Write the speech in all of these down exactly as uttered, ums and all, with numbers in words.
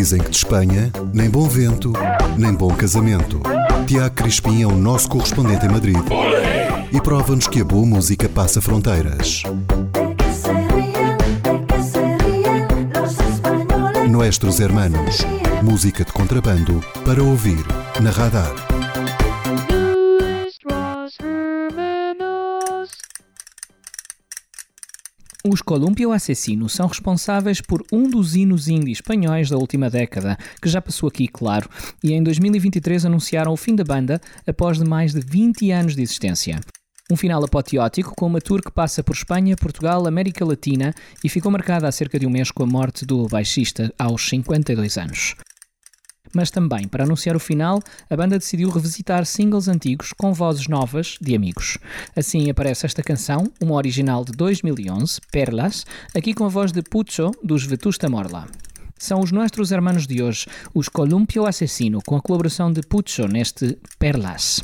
Dizem que de Espanha, nem bom vento, nem bom casamento. Tiago Crispim é o nosso correspondente em Madrid e prova-nos que a boa música passa fronteiras. Nuestros Hermanos, música de contrabando para ouvir na Radar. Os Columpio Assassinos são responsáveis por um dos hinos indie espanhóis da última década, que já passou aqui, claro, e em dois mil e vinte e três anunciaram o fim da banda após de mais de vinte anos de existência. Um final apoteótico com uma tour que passa por Espanha, Portugal, América Latina e ficou marcada há cerca de um mês com a morte do baixista aos cinquenta e dois anos. Mas também, para anunciar o final, a banda decidiu revisitar singles antigos com vozes novas de amigos. Assim aparece esta canção, uma original de dois mil e onze, Perlas, aqui com a voz de Pucho, dos Vetusta Morla. São os Nuestros Hermanos de hoje, os Columpio Assassino, com a colaboração de Pucho neste Perlas.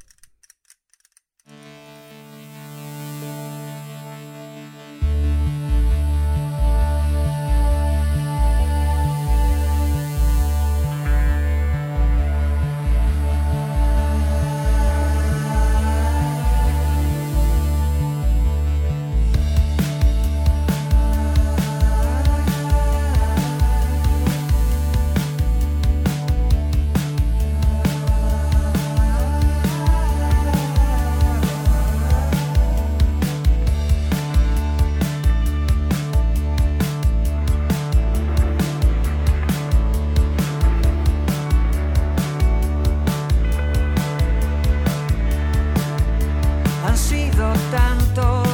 Han sido tantos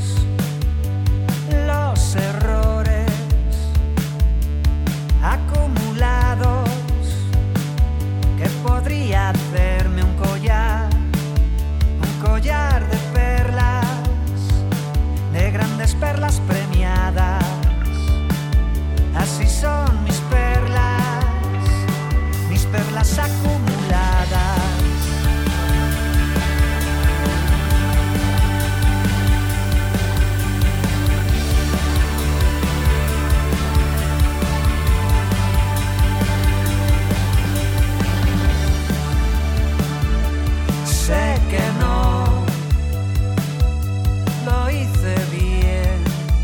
los errores acumulados que podría hacerme un collar, un collar de perlas, de grandes perlas premiadas. Así son mis perlas, mis perlas acumuladas. Sé que no lo hice bien,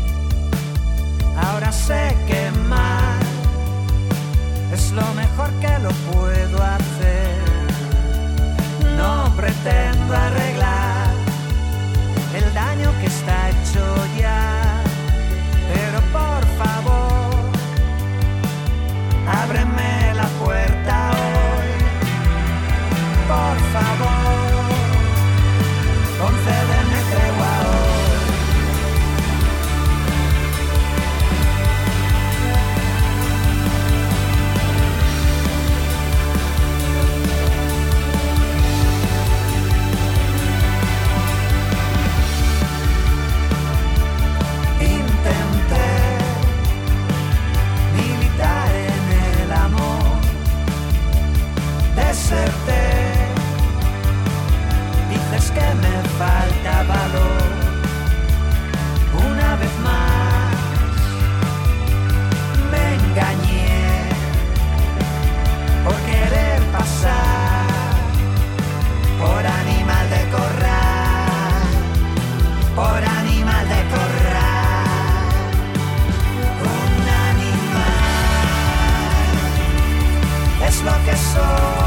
ahora sé que mal es lo mejor que lo puedo hacer. No pretendo arreglar el daño que está hecho ya, pero por favor, ábreme la puerta hoy, por favor. Concédeme tregua hoy. Intenté militar en el amor, deserté. Dices que me falta valor. Una vez más me engañé por querer pasar por animal de corral, por animal de corral. Un animal es lo que soy.